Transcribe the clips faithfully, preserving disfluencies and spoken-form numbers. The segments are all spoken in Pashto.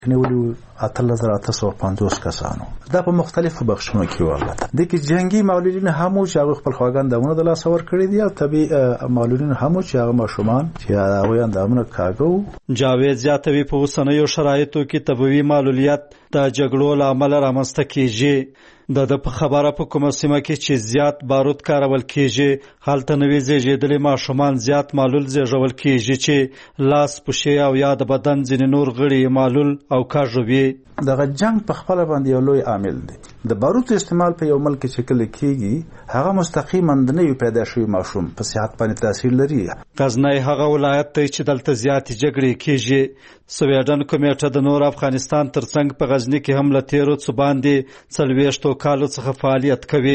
نیولي اتلس زره اته سوه پنځوس کسانو. دا په مختلفو بخشونو کې والله د کې جنگي معلولین هم چې هغه خپل خواګان دمونه د لاس ور کړی دي او طبي معلولین هم چې هغه ماشومان چې هغه اندامونه کاغو. جاوید زیاتوي په اوسنیو شرایطو کې طبي معلولیت د جګړو له امله رامنځته کیږي. د په خبره په کومه سیمه کې چې زیات بارود کارول کیږي هلته نوې زیږیدلي ماشومان زیات معلول زیږول کیږي چې لاس پښې او یا د بدن ځینې نور غړي معلول او کاږو وي. دغه جنگ په خپل باندې یو لوی عامل دی. د بارود استعمال په یو ملک کې کله کیږي هغه مستقیما د نوې پیدا شوی ماشوم په صحت باندې تاثیر لري. غزنی هغه ولایت دی چې دلته زیات جګړې کیږي. سویډن کمیټه د نور افغانستان ترڅنګ په غزنی کې هم له تیرو څو باندې څلوېښتو کالو څخه فعالیت کوي.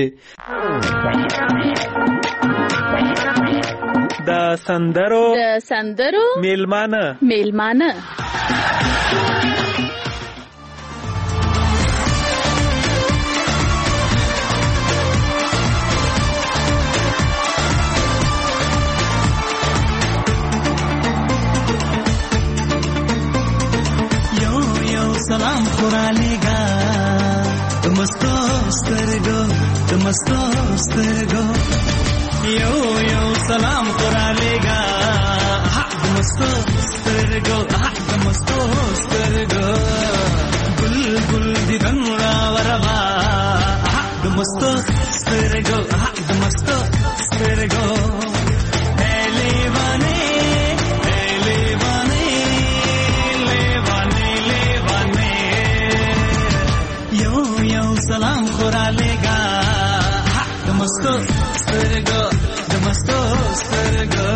د سندرو د سندرو میلمانه میلمانه سلام خورالیگا دمستو سترگو دمستو سترگو یو یو سلام خورالیگا دمستو سترگو دمستو سترگو گل گل دی گنگا وربا دمستو سترگو دمستو سترگو سلام خورالیگا دمستو سترگو دمستو سترگو.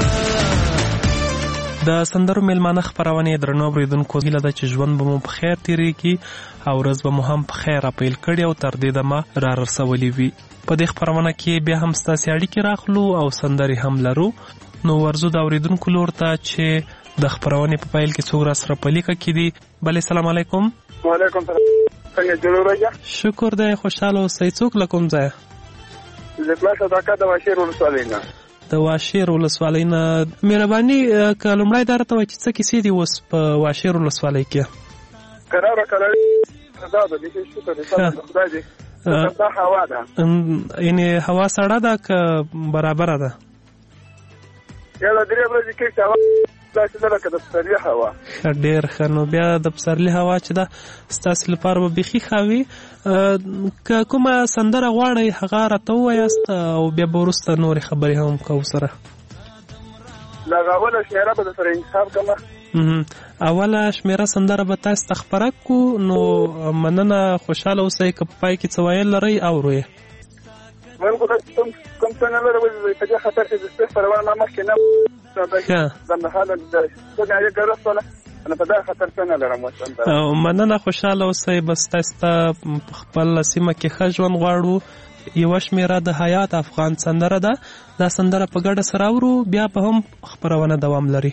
د سندرو میلمانه خپرونې درنو اوریدونکو هیله ده چې ژوند به مو په خیر تیریږي او ورځ به مو هم په خیر اپیل کړي او تر دې دمه را رسولي وي. په دې خپرونه کې بیا هم ستاسې اړیکې راخلو او سندرې هم لرو. نو ورځو د اوریدونکو لور ته چې د خپرونې په پیل کې څوک را سره په لیکه کې دي. بلې سلام علیکم. وعلیکم سلام. څنګه جوړ راځه؟ شکر دی خوشاله اوسئ. څوک له کوم ځایه؟ زه پلاس صدقه د واشیر ولسوالۍ نه. د واشیر ولسوالۍ نه. مهرباني که لومړی دا راته وایي چې څه کیسې دي اوس په واشیر ولسوالۍ کې؟ کراره کراره دا ده بیخي شکر دی د خدای دی. دا هوا ده یعنې هوا سړه ده که برابره ده؟ یاده درې ورځې کېږي هوا داسې ده لکه د پسرلي هوا. ښه ډېر ښه. نو بیا د پسرلي هوا چې ده ستاسې لپاره به بیخي ښه وي. که کومه سندره غواړئ هغه راته ووایاست او بیا به وروسته نورې خبرې هم کوو سره. د هغه اوله شمېره به درسره انتخاب کړمه. اوله شمېره سندره به تاسو ته خپره کړو. نو مننه خوشحاله اوسئ. که په پای کې څه ویل لرئ اورو یې. من خو کوم څه نه لرم په دې خاطر چې د سپېس پروان ما مخکې نه مننه خوشحاله اوسئ. بس تاسو ته خپل سیمه کې ښه ژوند غواړو. یوه شمېره د حیات افغان سندره ده. دا سندره په ګډه سره اورو بیا به هم خپرونه دوام لري.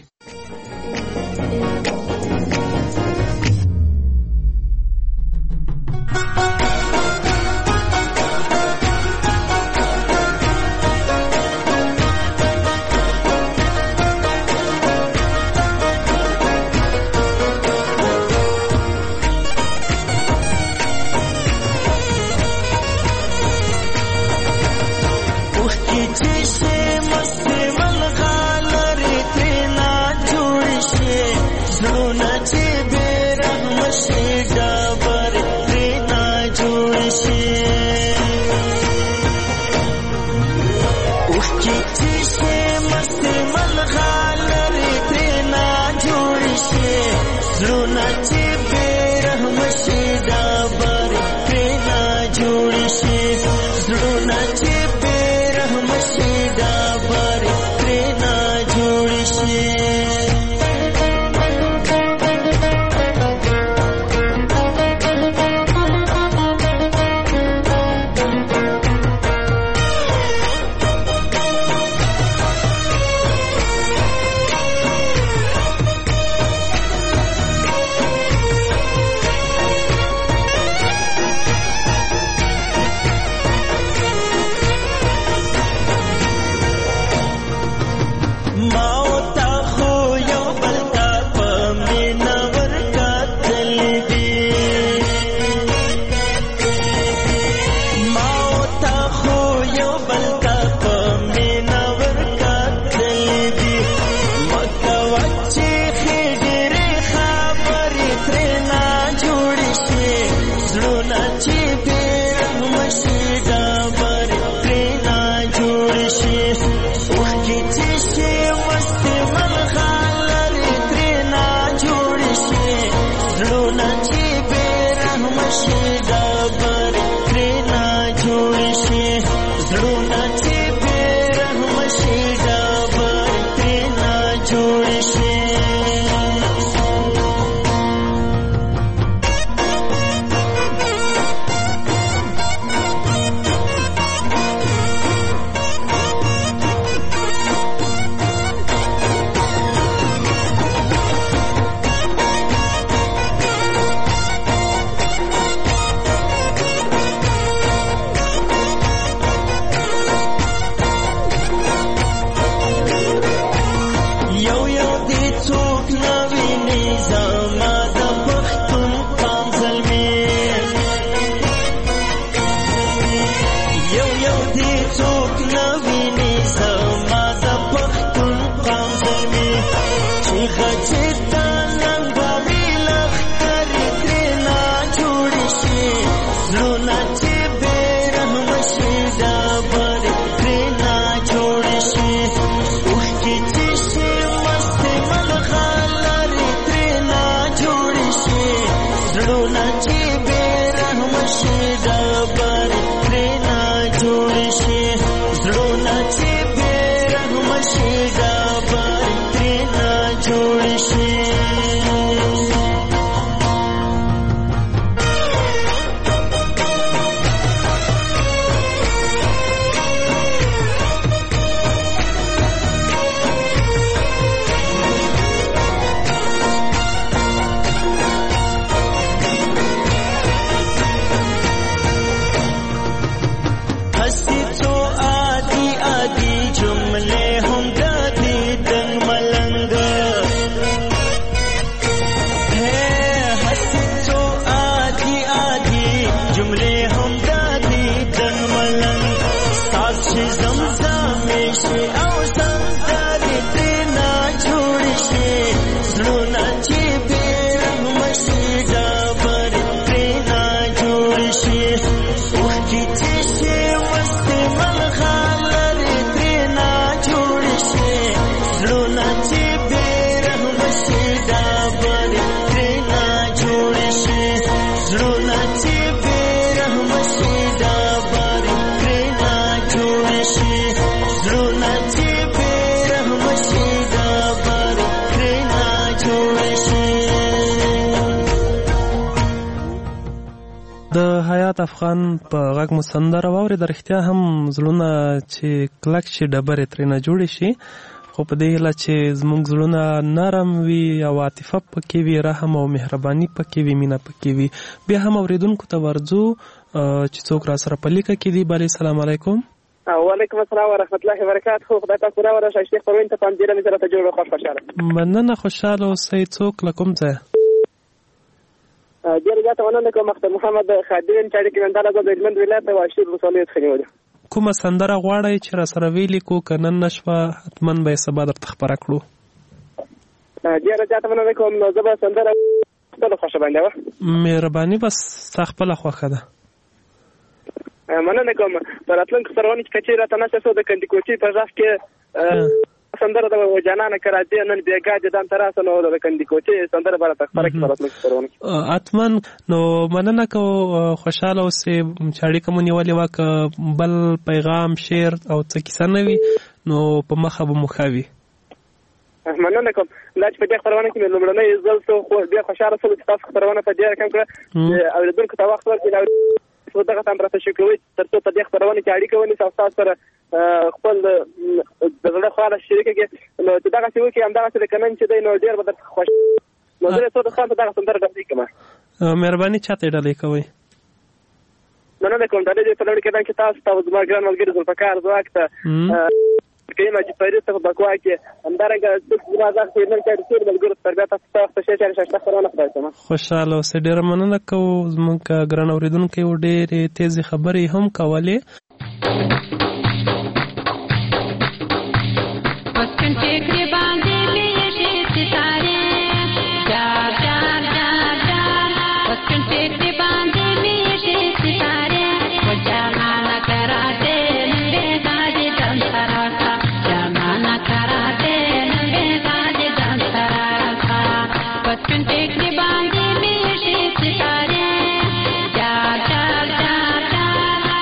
زړونه چې بې رحمه شي ډبر ترې نه جوړ شي زړونه چې بې رحمه شي ډبر ترې نه جوړ شي افغان په غږ مو سندره واورېده. رښتیا هم زړونه چې کلک شي ډبرې ترې نه جوړې شي خو په دې هیله چې زموږ زړونه نرم وي او عاطفه پکې وي رحم او مهرباني پکې وي مینه پکې وي. بیا هم اورېدونکو ته ورځو چې څوک را سره په لیکه کې دي. بلې سلام علیکم. وعلیکم السلام ورحمت الله وبرکاته. خدای تاسو راوړه شیخ پروین ته پام دې مې سره ته جوړ خوش خوشاله مننه. خوشاله اوسئ. څوک له کوم ځای؟ ډېر زیاته مننه کوم. مختار محمد خادم چاړي کې منډاله د هلمند ولایت واشیر ولسوالۍ څخه نیولې. کومه سندره غواړئ چې را سره ویلې کو که نن نشوه حتما به یې سبا درته خپره کړو؟ ډېر زیاته مننه کوم. نو زه به سندره خپله خوښه باندې وه. مهرباني بس ستا خپله خوښه ده. مننه کوم. په راتلونکو سرغونې کې که چېرې راته نشه شو د کندیکوچي په غږ کې سندره د جانانه کراتې نن بېګا دې دام ته راسه نو د کندیکوچي سندره به راته خپره کړي په راتلونکو سرغونې کې. حتما. نو مننه کو. خوشحاله اوسې چې اړیکه مو نیولې وه که بل پیغام شعر او څه کیسه نه وي نو په مخه به مو ښه وي. مننه کوم. دا چې په دې خپرونه کې مې لومړنی ځل څو ډېر خوشحاله شوم چې تاسو خپرونه په دې رقم کړه اورېدونکو ته وخت ورکړئ دغه ته مرسته شي کوي تر څو په دې خپرونه کې اړیکه ونیسي او تاسو سره خپل د زړه خواله شریکه کړي. نو چې دغسې وکړي همدغسې لکه نن چې دی نو ډېر به درته خوښ نو زه څو د خان په دغه سندره ډالۍ کوم. مهرباني چا ته یې ډالۍ کوئ؟ مننه کوم. ډالۍ دې په لوړ کې ده چې تاسو ته زما ګران ملګري ذوالفقار ځواک ته کوي ماجد فرید ته په بکوا کې همدارنګه زما غږ چې نن چارې ټول ملګرو ته تربیه تاسو ته ښه چارې ښایسته خپرونه خدای ته خوشحاله اوسئ. ډېره مننه کوو. زموږ ګران اورېدونکي و ډېرې تیزې خبرې هم کولې.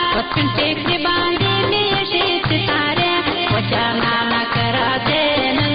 Take the band,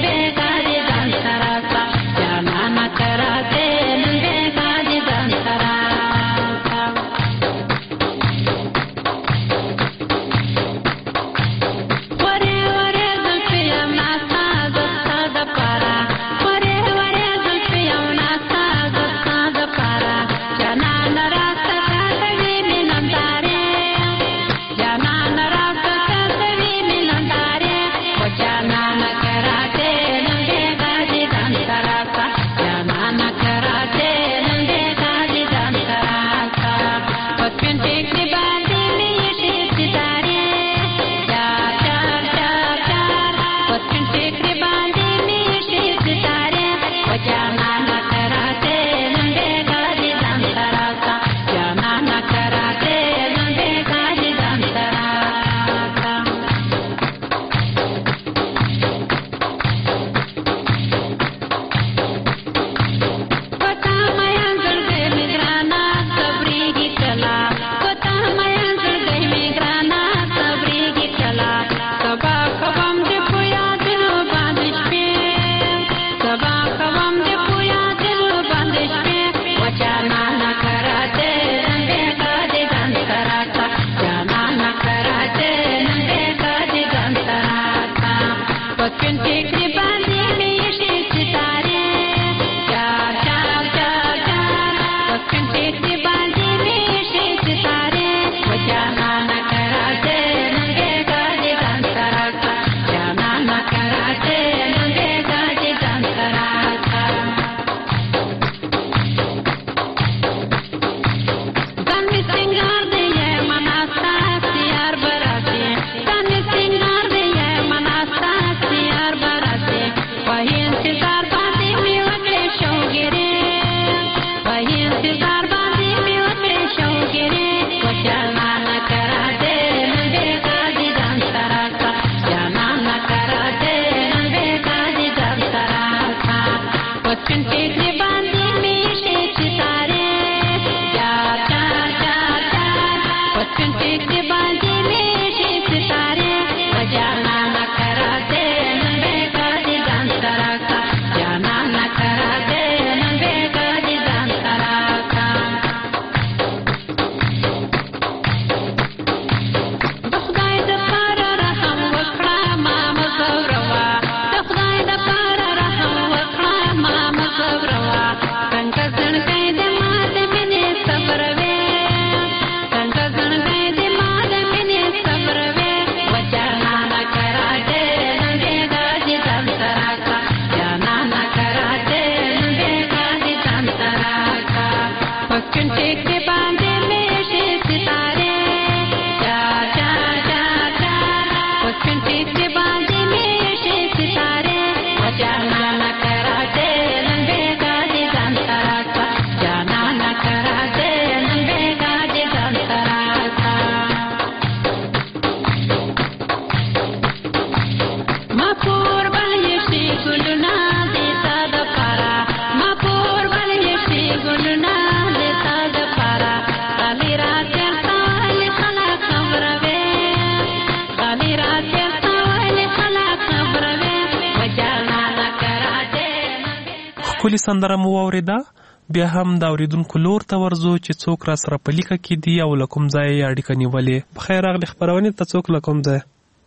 کلی سندره مو واورېده. بیا هم د اورېدونکو لور ته ورځو چې څوک را سره په لیکه کې دي او له کوم ځایه یې اړیکه نیولې. بخیر راغلې خپرونې ته څوک له کوم ځایه؟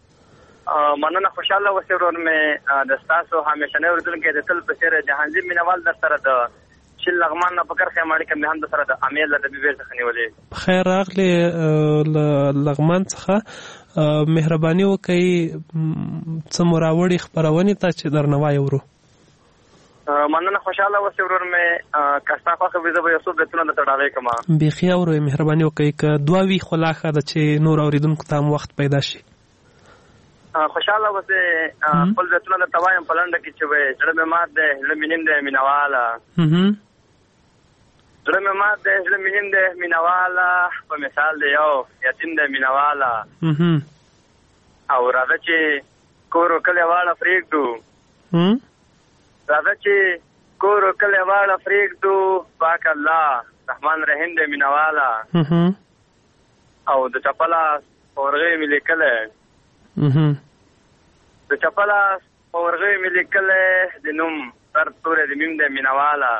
مننه، خوشحاله اوسئ ورور مې. د ستاسو همیشنی اورېدونکی د تل په څېر جهانګیر مینوال در سره د شل لغمان نه په کرښه یم اړیکه مې هم در سره د امیر له ډبې بېل څخه نیولې. بخیر راغلې له لغمان څخه. مهرباني وکړئ څه مو راوړي خپرونې ته چې درنه وایو. مننه، خوشحاله اوسئ ورور مې. که ستا خوښه وي زه به یو څو بیتونه درته ډالۍ کړم. بیخي اورئ، مهرباني وکړئ. که دوه وي خو لا ښه ده چې نور اورېدونکو ته هم وخت پیدا شي. خوشحاله اوسئ. خپل بیتونه درته وایم په لنډه کې چې وایي: زړه مې مات دی، زړه مې نیم دی مینهواله، زړه مې مات دی، زړه مې نیم دی مینهواله، په مثال دی یو یتیم دی مینهواله، او راځه چې کور و کلی واړه پرېږدو، راځه چې کور و کلی واړه پرېږدو، پاک الله رحمان رحیم دی مینهواله، او د چپله اورغۍ مې لیکلی د چپله اورغۍ مې لیکلی د نوم سر توری د میم دی مینهواله.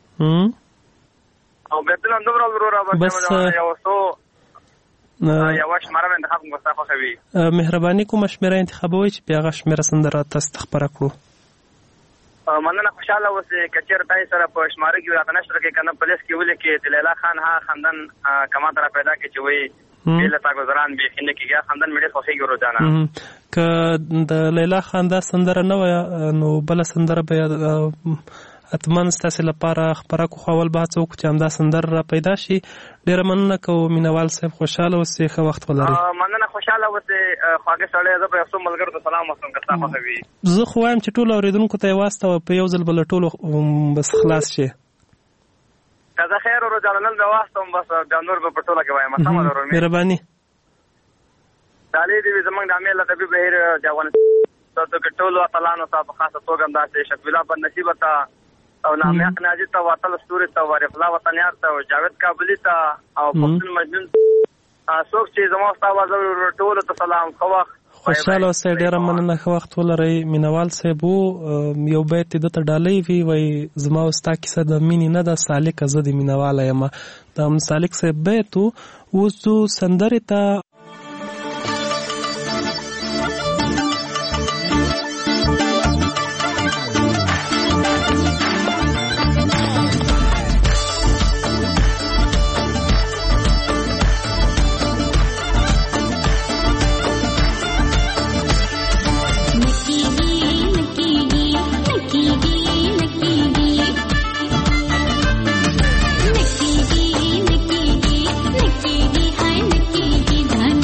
او بیتونه دومره وروره بس یو څو یوه شمېره مې انتخاب کړم، ستا خوښه وي. مهرباني کومه شمېره انتخابوئ چې بیا هغه شمېره سندره تاسو ته خپره کړو. مننه، خوشحاله اوسئ. که چېرې تاسې سره په شماره کې راته نشر کړئ که نه په لیست کې ولیکئ د لیلا خان ها خندن کما ته را پیدا کړي چې وایي بې له تا ګذران بیخي نه کېږي. خندن مې ډېر خوښېږي روزانه. که د لیلا خان دا سندره نه وه نو بله سندره به حتما ستاسې لپاره خپره کو، خو اول به هڅه وکړو چې همدا سندره را پیدا شي. ډېره مننه کوو مینوال صاحب، خوشحاله اوسئ، ښه وخت ولرئ. مننه، خوشحاله اوسئ خواږه سړی. زه به یو څو ملګرو ته سلام وکړم که ستا خوښه وي. زه خو وایم چې ټولو اورېدونکو ته یې واستوه، په یو ځل به له ټولو بس خلاص شي. که زه خیر ورجاله نن به واستوم بس بیا نور به په ټوله کې وایم. سمه ده ورور مې. مهرباني. ډالۍ دې وي زموږ د امیر له طبیب بهیر د افغانستان کې ټولو اتلانو ته په خاصه توګه همداسې شکیلا بدنصیبه ته او نامیق ناجي ته، واتل ستوري ته، وارف الله وطنیار ته، جاوید کابلي ته، او پښتون مجنون څوک چې زما ستا آواز اوري ټولو ته سلام. ښه وخت. خوشحاله اوسئ، ډېره مننه، ښه وخت ولرئ. مینوال صاحب و یو بیت یې دته ډالۍ وي، وایي زما او ستا کیسه د مینې نه ده سالکه، زه د مینواله یم. د سالک صاحب بیت و. اوس ځو سندرې ته. नक्की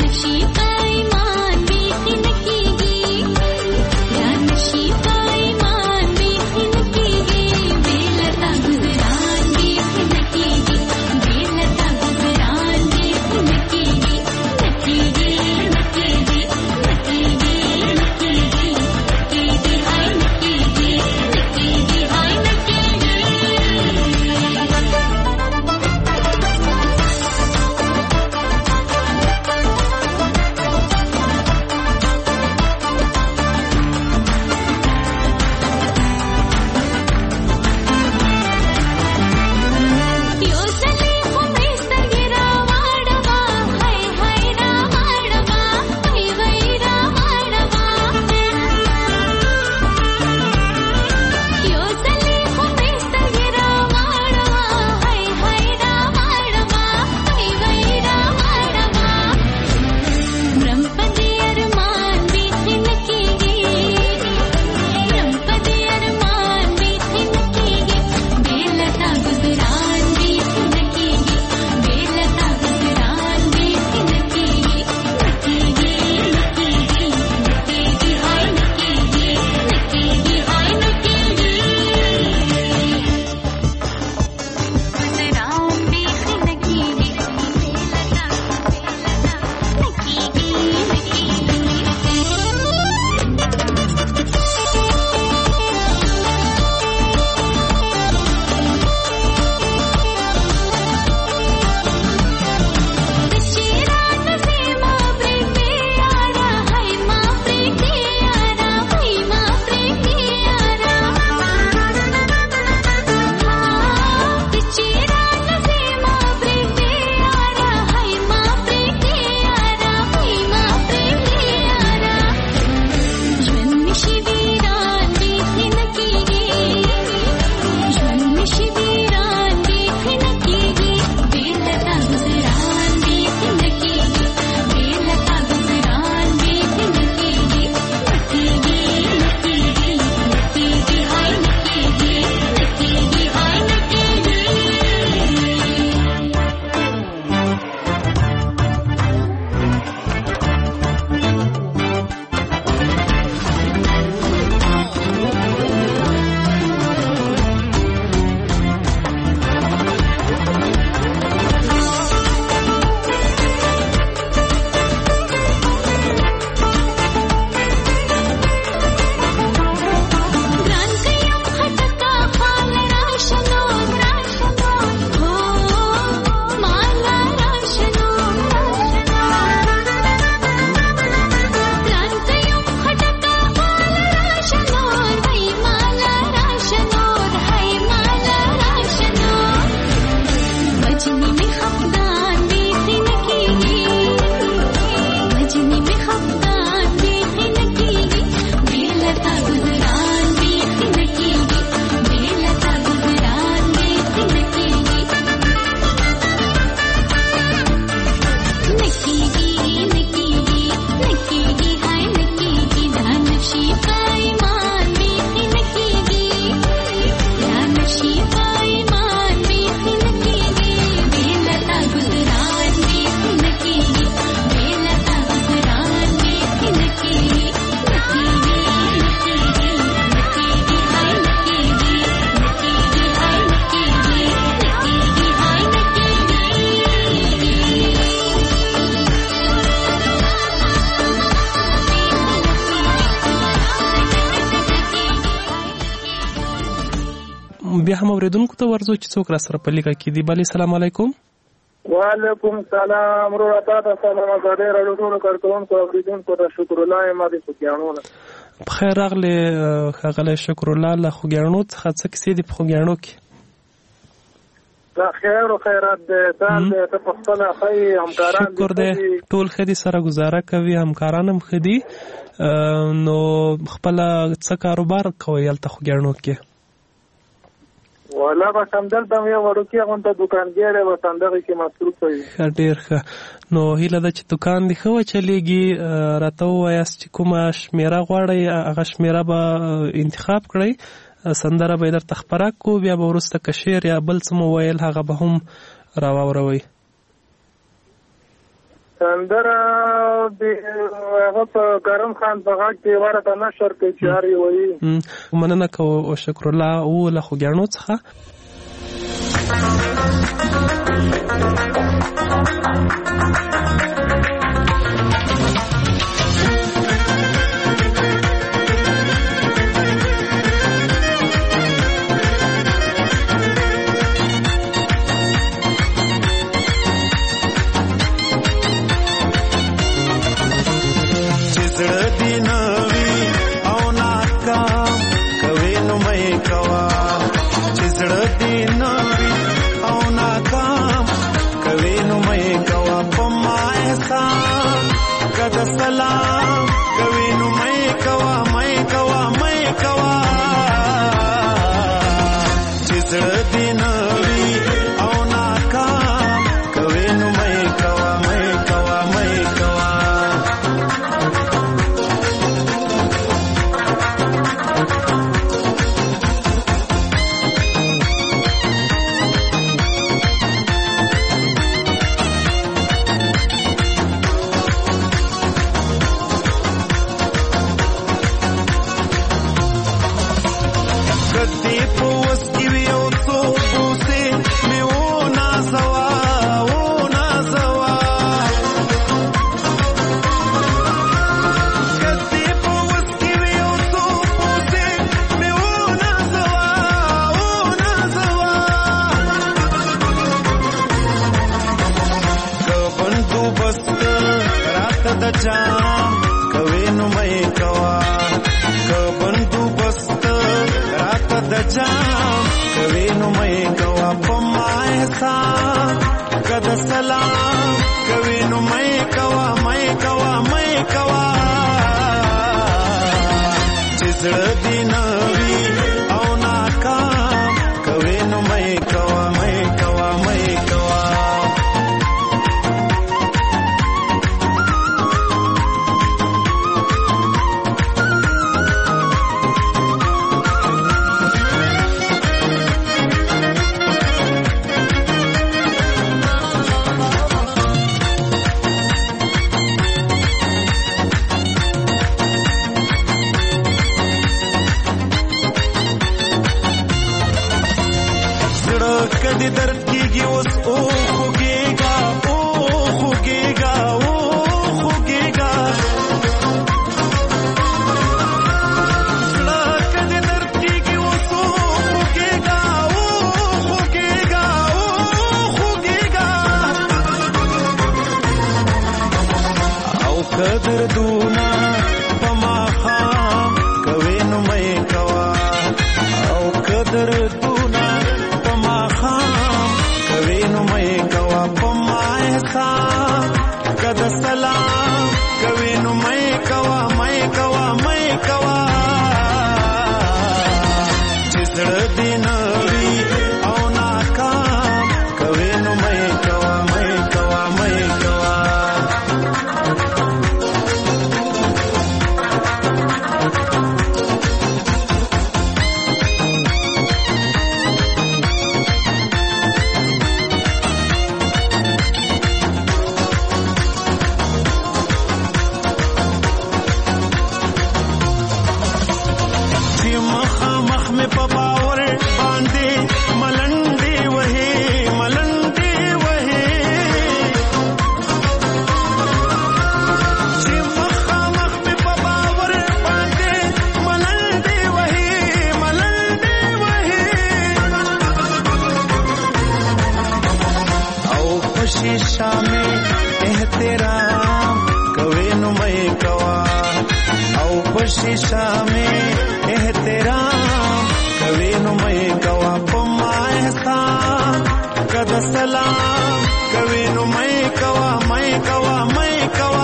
هم اوریدونکو ته ورځو چې څوک را سره په لیکه کې دی. بلې سلام علیکم. وعلیکم سلام ورو تاسو سلام زده راډیو ټول کارکونکو اوریدونکو ته شکر الله ما دې خوګیانو بخیر راغله خغله شکر الله له خوګیانو څخه څه کیسې دي په خوګیانو کې؟ دا خیر او خیرات دې تاسو ته په خپل خی همکاران شکر دې ټول خدي سره گزاره کوي همکاران هم خدي نو خپل څه کاروبار کوي الته خوګیانو کې؟ ولا به سمدل ته یو ورکی غونډه دکانګر و سندغه کې مصروف وي. ډیر ښه. نو هیله ده چې دکان دی خو چلیږي راته وایاست چې کومه شمیره غواړئ هغه شمیره به انتخاب کړئ سندره به درته خپره کو بیا به وروسته که شعر یا بل څه مو ویل هغه به هم راواوروئ. سندره هغه په کرم خان په غاړه کې ورته نشر کوي چې هر یو وایي. مننه کوم او شکر الله او له خوګیانو څخه. سلام کوي نو مې کوا مې کوا مې کوا چې زړه دې نوي او ناکام کوي نو مې کوا مې کوا مې کوا. جام کوي نو مې کوا کبندو بست رات د جام کوي نو مې کوا په ما احسان کد سلام کوي نو مې کوا مې کوا مې کوا چې زړه دې نوي او ناکام کوي نو مې کوا مې کوا مې کوا. کدی درد کیږي اوس او خوګيګا او خوګيګا او خوګيګا کدی درد کیږي اوس او خوګيګا او خوګيګا او خوګيګا او قدر دونا پما خام کوي نو مې کوا او قدر دونا کوي نو مې کوا په ما احسان کد سلام کوي نو مې کوا مې کوا مې کوا چې زړه دې نوي او ناکام کوي نو مې کوا مې کوا مې کوا. په شیشه مې احترام کوي نو مې کوا او په شیشه مې احترام کوي نو مې کوا په ما احسان کده سلام کوي نو مې کوا مې کوا مې کوا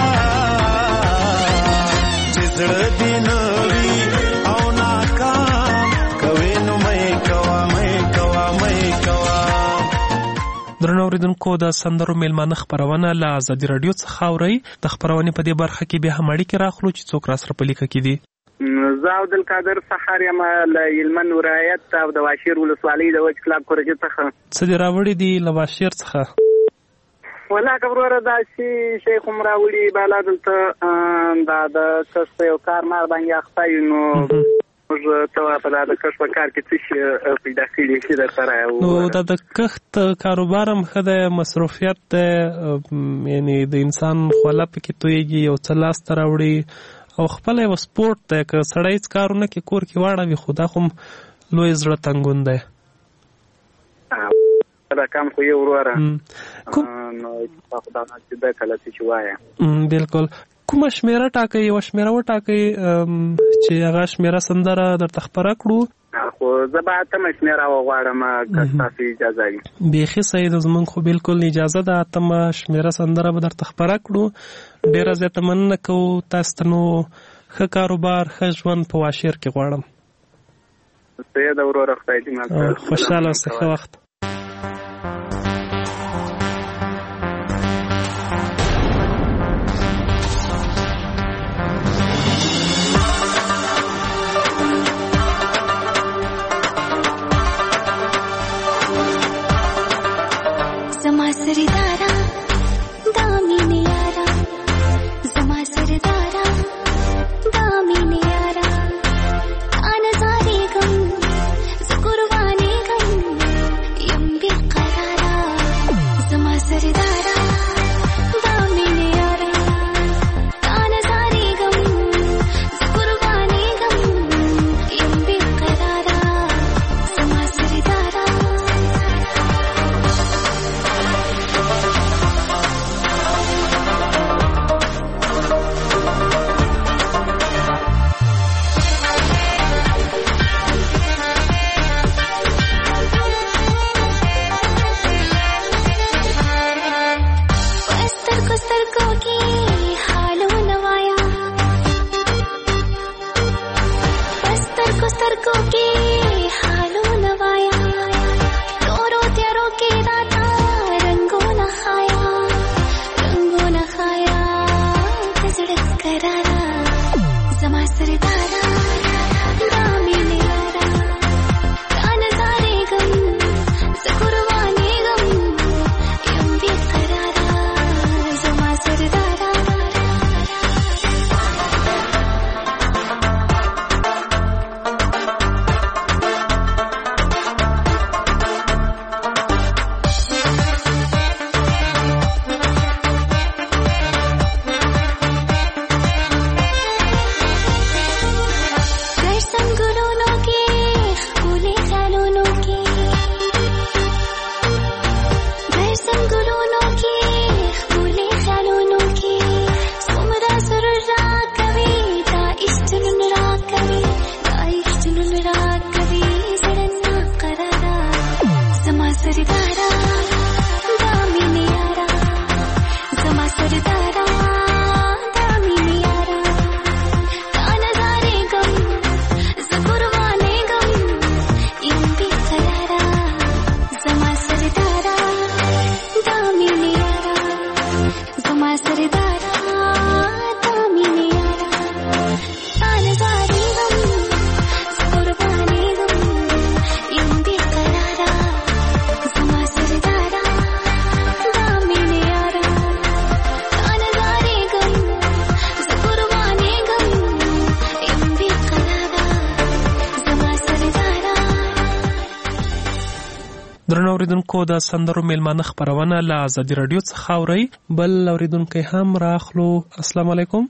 چې زړه دې نوي او ناکام کوي نو مې کوا مې کوا مې کوا. درنو اوریدونکو د سندرو میلمانه خپرونه له ازادي رادیو څخه اورئ. د خپرونې په دې برخه کې بیا هم اړیکې راخلو چې څوک راسره په لیکه کې دي. زه عبدالقادر سحر یم له هلمند ولایت او د واشیر ولسوالۍ د وچ کلاب کورجې څخه. څه دې راوړي دي له واشیر څخه؟ ولا که وروره داسې شیخ هم راوړي بالا دلته دا د کښت یو کار مار باندې اخته یو نو موږ ته په دا د کښت په کار کې څه شي پیدا کړي چې درسره نو دا د کښت کاروبار هم ښه دی، مصروفیت دی، یعنی د انسان خوله پکې تویږي، یو څه لاسته راوړي او خپل یو سپورت دی. که سړی هېڅ کارونه کې کور کې واړوي خو دا خو لوی زړه تنګون دی. دا کام خو یې وروره نو خدای چې دا کله چې وایه بالکل. کومه شمیره ټاکئ؟ یوه شمیره وټاکئ چې هغه شمیره سندره درته خپره کړو. خو زه به اتمه شمیره وغواړم که ستاسو اجازه وي. بیخي صحیح ده، زمونږ خو بالکل اجازه ده. اتمه شمیره سندره به درته خپره کړو. ډېره زیاته مننه کوو تاسو ته. نو ښه کاروبار ښه ژوند په واشیر کې غواړم. صحیح ده وروره، خدای دې مل. خوشحاله اوسئ، ښه وخت. سردارا دامین یارا زما سردارا دامین یارا آنزاری گم زقربانی گم یم بیقرارا زما سردارا دامین یارا آنزاری گم زقربانی گم یم بیقرارا زما سردارا. درنو اوریدونکو د سندرو میلمانه خپرونه له ازادي رادیو څخه اورئ. بل اوریدونکي هم راخلو. السلام علیکم.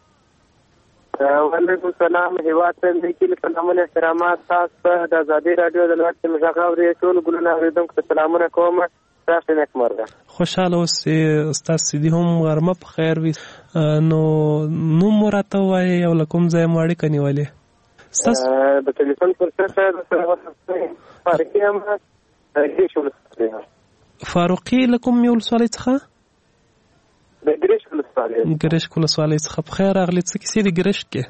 وعلیکم السلام. هیواد ته لیکل سلامونه احترامات تاسو د ازادي رادیو د لوړ مشاغه اوري ټول ګلونه اوریدونکو ته سلامونه کوم. تاسو نیکمرغه. خوشاله اوسئ. ستاسو سیدي هم غرمه په خیر وي. نو نوم مو راته ووایئ او له کوم ځایه مو اړیکه نیولې؟ د ټلیفون فرصت فاروقي یم، ګرېش ولسوالۍ. فاروقي له کومې ولسوالۍ څخه؟ د ګرېش ولسوالۍ. ګرېش ولسوالۍ څخه. په خیر راغلې. څه کیسې دي ګرېش کې؟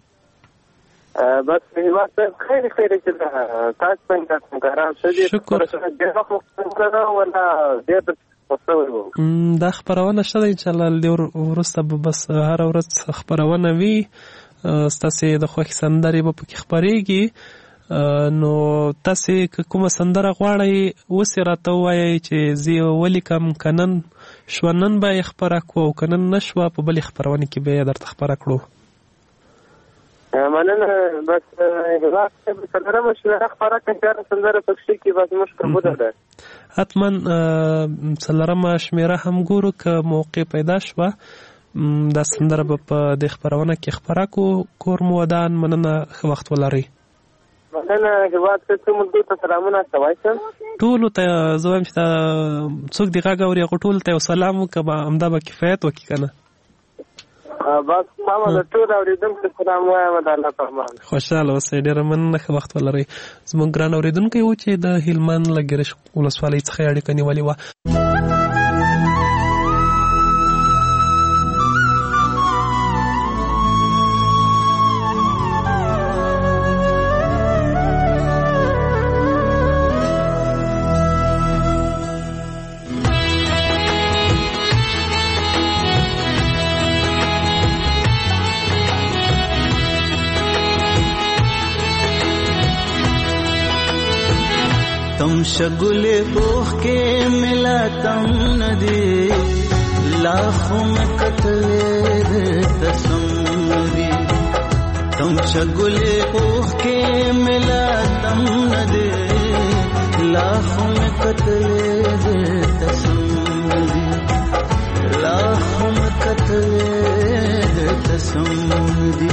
بس هیواد صاحب خیر خیر چې تاسو څنګه تاسو ګرام شه دي. شکر. ډېر وخت ولا ډېر وسو. دا خبرونه شته ان شاء الله ډېر ورسته به بس هر ورځ خبرونه وي. ستاسو د خوښ سندرې به پکې خبرېږي. نو تاسو کومه سندره غواړئ اوس راته ووایئ چې زه ولیکم کنن شونن به خبره کو او کنن نشوه په بل خبرونه کې به درته خبره کړو. مننه. بس هغه سندره مشوره خبره کړه سندره پکې کې بس مشکل ده. حتما څلورمه شمیره هم ګورو که موقع پیدا شوه دا سندره به په دې خبرونه کې خبره کو. کور مو ودان. مننه. ښه وخت ولرئ. مننه. هیواد ته ټول ته سلامونه کوم. ټولو ته زه وایم چې څوک دې غږ اوري هغو ټولو ته یو سلام وکړه. همدا به کفایت وکړي که نه؟ بس ما د ټول اورېدونکو سلام وایم. د الله په امان. خوشحاله اوسئ. ډېره مننه. ښه وخت ولرئ. زموږ ګران اورېدونکی و چې د هلمند له ګرېش ولسوالۍ څخه یې اړیکه نیولې وه. تم شگلے اوخ کے ملا تم ندی لاکھوں میں قتل تصوری. تم شگلے اوخ کے ملا تم ندی لاکھوں میں قتل تصوری. لاکھوں میں قتل تصوری.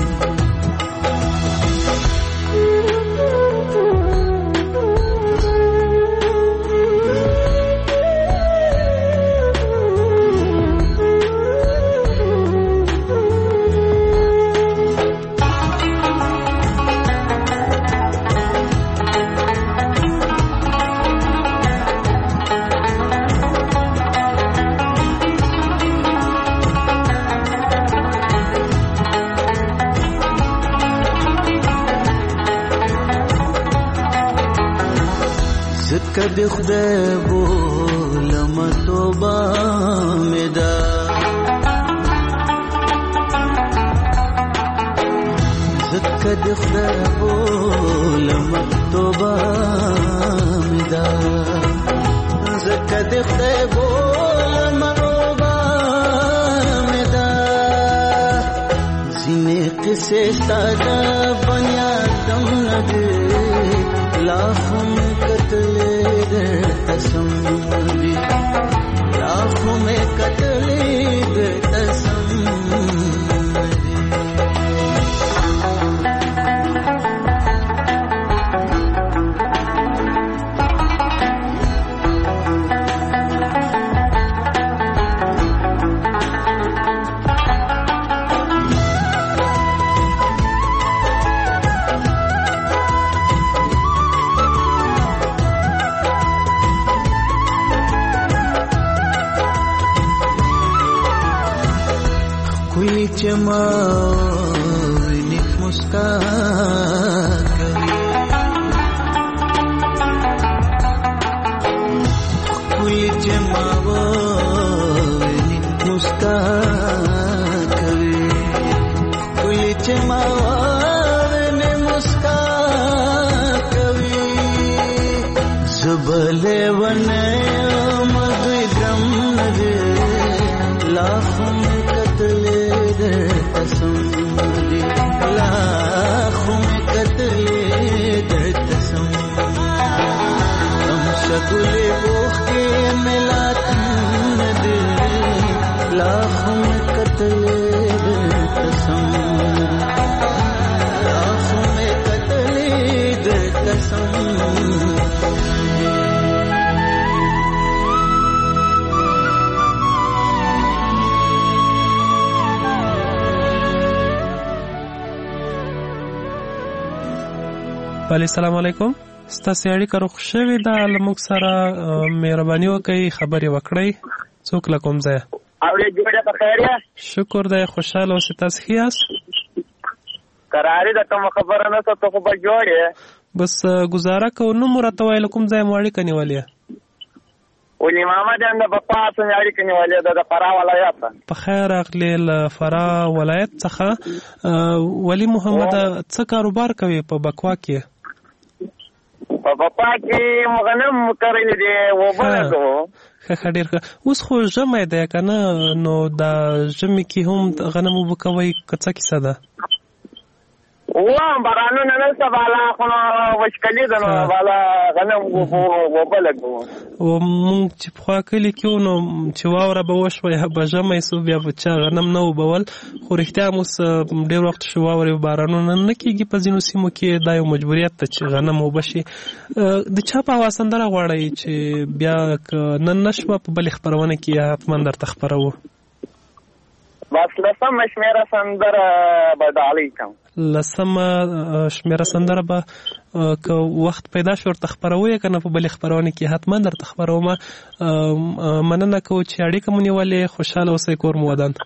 کدی خدای بولم توبه مې ده. زکه د خدای بولم توبه مې ده. زکه د خدای بولم توبه مې ده. ځینې قصې ستا د بنیادم نه دي لاکھوں میں قتل تصوری. لاکھوں میں قتل تصوری. जमा निक मुस्कान कभी कुल जमा निक मुस्कान कभी कुल जमा ने मुस्कान कभी जुबले बने मधुरम नगे लाखों में कतले تصوری. لاکھوں میں قتل تصوری. تم شگلے اوخ کے ملا تم دے لاکھوں میں قتل تصوری. لاکھوں میں قتل تصوری. بله سلام علیکم. ستاسو اړیکه روغ شوې ده، له موږ سره مهرباني وکړئ خبرې وکړئ. څوک له کوم ځایه؟ اورې جوړه په خیر یې؟ شکر دی، خوشحاله اوسئ. تاسو ښه یاست؟ قرارې ده، کومه خبره نشته، ته خو به جوړ یې. بس ګزاره کوو. نوم مو راته وایه، له کوم ځایه مو اړیکه نیولې؟ ولي محمد یم، د بپا څخه اړیکه نیولې ده، د فراه ولایت. په خیر راغلې له فراه ولایت څخه. ولي محمد څه کاروبار کوي په بکوا کې؟ په بپا کې غنم کرلې دي، اوبه لګوو. ښه ښه، ډېر ښه. اوس خو ژمی دی که نه، نو دا ژمي کې هم غنم اوبه کوئ که څه کیسه ده؟ وام بارانونه نشته بالا، خو نو وچکلي ده، نو بالا غنم اوبه لګوو. مونږ چې پخوا کلي کې وو، نو چې واوره به وشوه یا به ژمی سو، بیا به چا غنم نه اوبول. خو رښتیا هم اوس ډېر وخت شو واورې بارانونه نه کېږي په ځینو سیمو کې. دا یو مجبوریت ده چې غنم اوبه شي. د چا په هوا سندره غواړئ چې بیا که نن نه شوه په بلې خپرونه کې حتما درته خپروو؟ بس لسمه شمېره سندره به ډالۍ کوم. لسمه شمېره سندره به که وخت پیدا شو ورته خپروو یا که نه په بلې خپرونه کې حتما درته خپروم. مننه کوو چې اړیکه مو نیولې. خوشحاله اوسئ، کور مو ودان.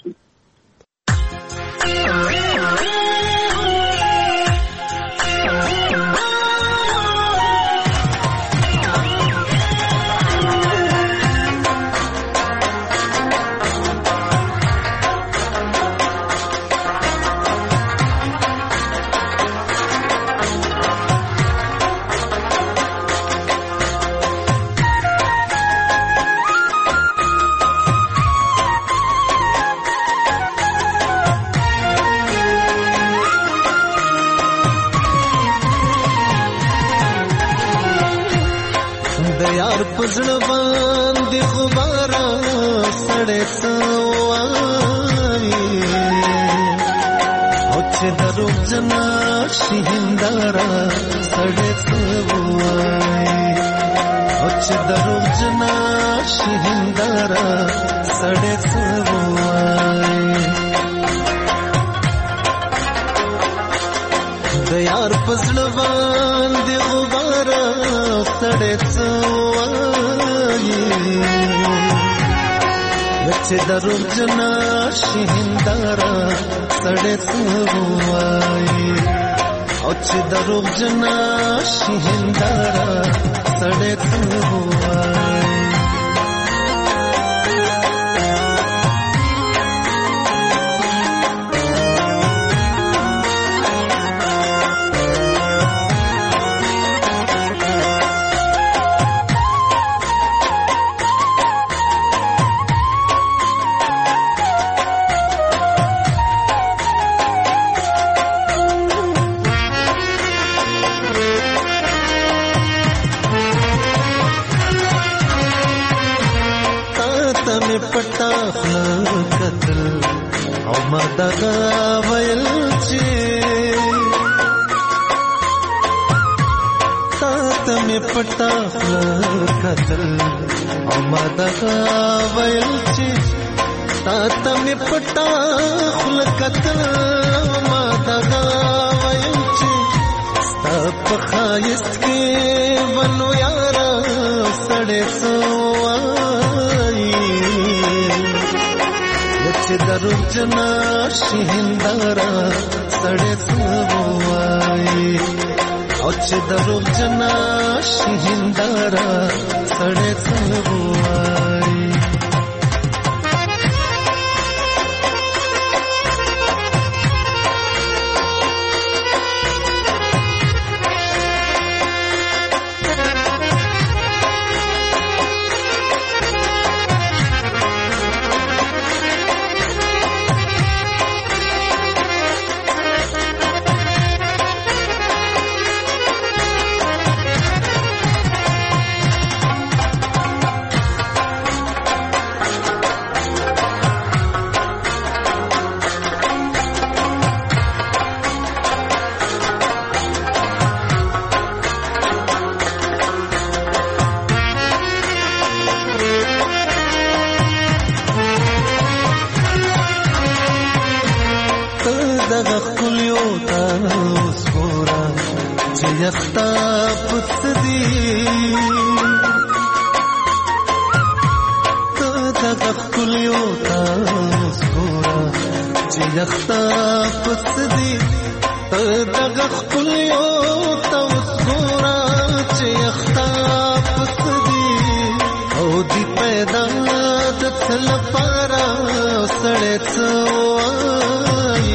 پزړ باندې غبارا سړې سوای، او چې درو جنا شهندارا سړې سوای، او چې درو جنا شهندارا سړې سوای. د یار پزړ باندې غبارا سړې چې درو جنا شهندارا سړې سوای، او چې درو جنا شهندارا سړې سوای. پټا کتل او ما دغه ویل چې تا ته مې پټا کتل او ما دغه ویل چې تا ته مې پټا کتل او ما دغه ویل چې ستا په ښایست کې ونو یاره سړې سوای، چې درو جنا شهندارا سړې سوای، او چې درو جنا شهندارا سړې سوای. یختا پس دی دغه کلیو تاسو ګورا چې یختا پس دی دغه کلیو تاسو ګورا چې یختا پس دی او دی پیدا د تل پارا سړې څوای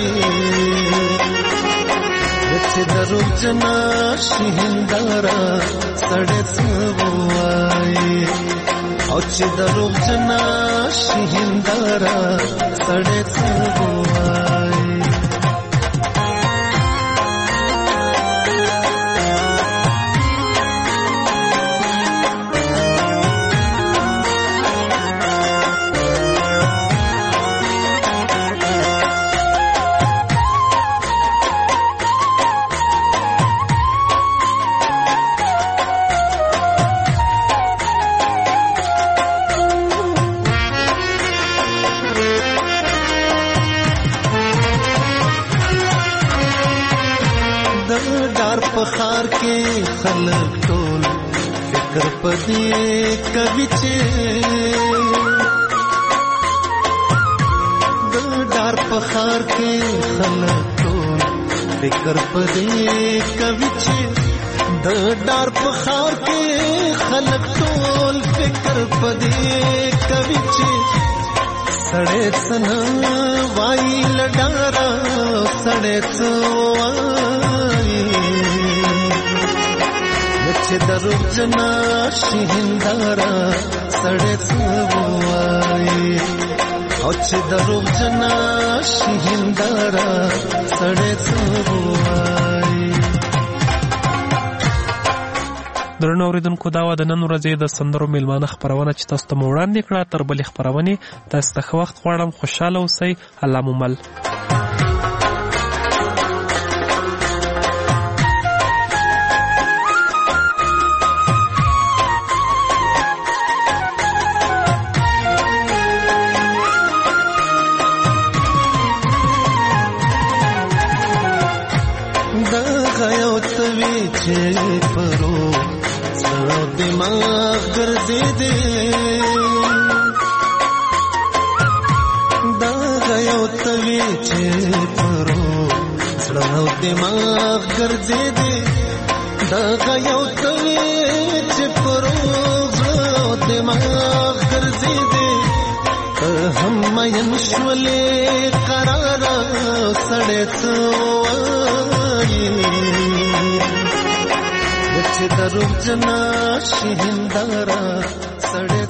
چې درو جنا شهندارا سړې څوای او چې درو جنا شهندارا سړې څوای خار کې خلک ټول فکر پدې کوي چې د ډار په خار کې خلک ټول فکر پدې کوي چې د ډار په خار کې خلک ټول فکر پدې کوي چې سړې څن وای لډارا سړې څوای چې درو جنا شهندارا سړې څوای او چې درو جنا شهندارا سړې څوای. درنو اوریدونکو دا و د نن ورځې د سندرو میلمانه خپرونه چې تاسو ته وړاندې کړه. تر بلې خپرونې تاسو ته ښه وخت غواړم. خوشحاله اوسئ. الله مو مل. پرو سړو دماغ ګرځې دې دا غيو توي چې پرو سړو دماغ ګرځې دې دا غيو توي چې پرو سړو دماغ ګرځې دې هم مېن شولې قرار سړې څوای چې درو جنا شهندارا سړې